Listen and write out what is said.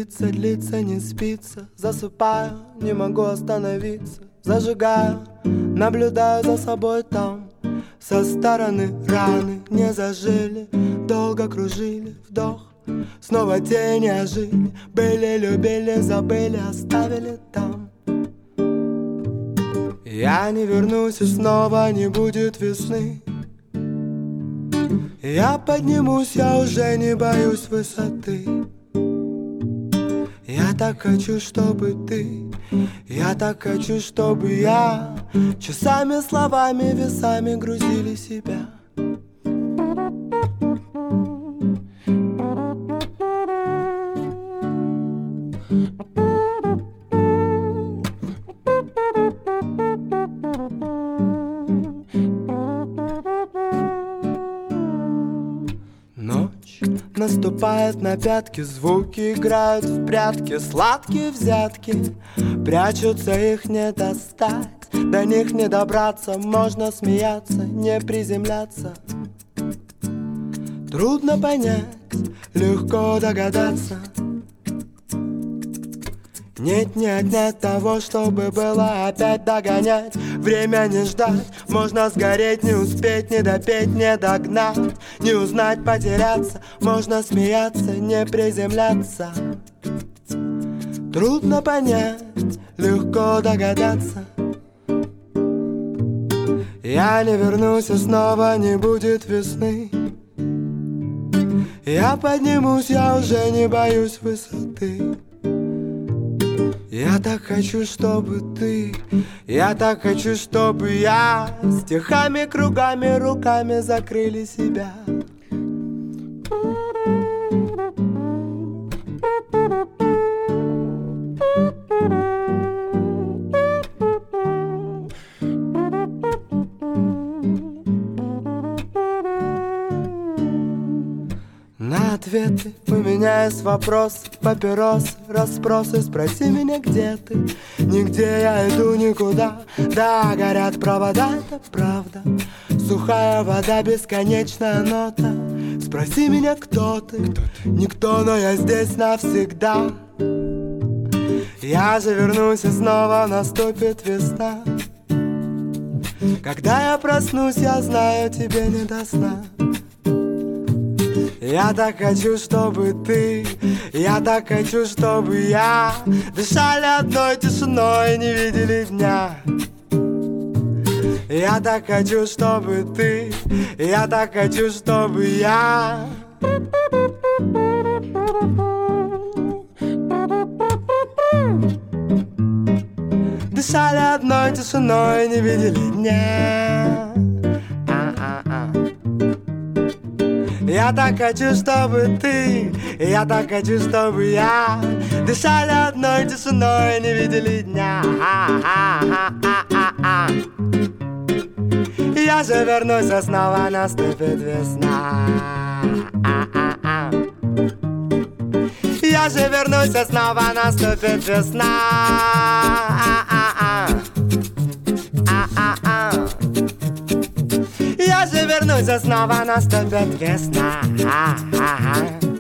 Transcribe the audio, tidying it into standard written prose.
длится, длится, не спится. Засыпаю, не могу остановиться. Зажигаю, наблюдаю за собой там. Со стороны раны не зажили, долго кружили, вдох. Снова тени ожили, были, любили, забыли, оставили там. Я не вернусь и снова не будет весны. Я поднимусь, я уже не боюсь высоты. Я так хочу, чтобы ты, я так хочу, чтобы я часами, словами, весами грузили себя. Ночь наступает на пятки, звуки играют в прятки, сладкие взятки, прячутся, их не достать, до них не добраться, можно смеяться, не приземляться. Трудно понять, легко догадаться. Нет, не отнять того, чтобы было опять догонять. Время не ждать, можно сгореть, не успеть, не допеть, не догнать, не узнать, потеряться, можно смеяться, не приземляться. Трудно понять, легко догадаться. Я не вернусь и снова не будет весны. Я поднимусь, я уже не боюсь высоты. Я так хочу, чтобы ты, я так хочу, чтобы я стихами, кругами, руками закрыли себя. На ответы у меня есть вопросы, папиросы, расспросы. Спроси меня, где ты? Нигде я иду никуда. Да, горят провода, это правда. Сухая вода, бесконечная нота. Спроси меня, кто ты? Никто, но я здесь навсегда. Я же вернусь и снова наступит весна. Когда я проснусь, я знаю, тебе не до сна. Я так хочу, чтобы ты, я так хочу, чтобы я дышали одной тишиной, не видели дня. Я так хочу, чтобы ты, я так хочу, чтобы я дышали одной тишиной, не видели дня. Я так хочу, чтобы ты, я так хочу, чтобы я дышали одной тишиной, не видели дня. Я же вернусь, а снова наступит весна. Я же вернусь, а снова наступит весна. Я же вернусь, а снова наступит весна.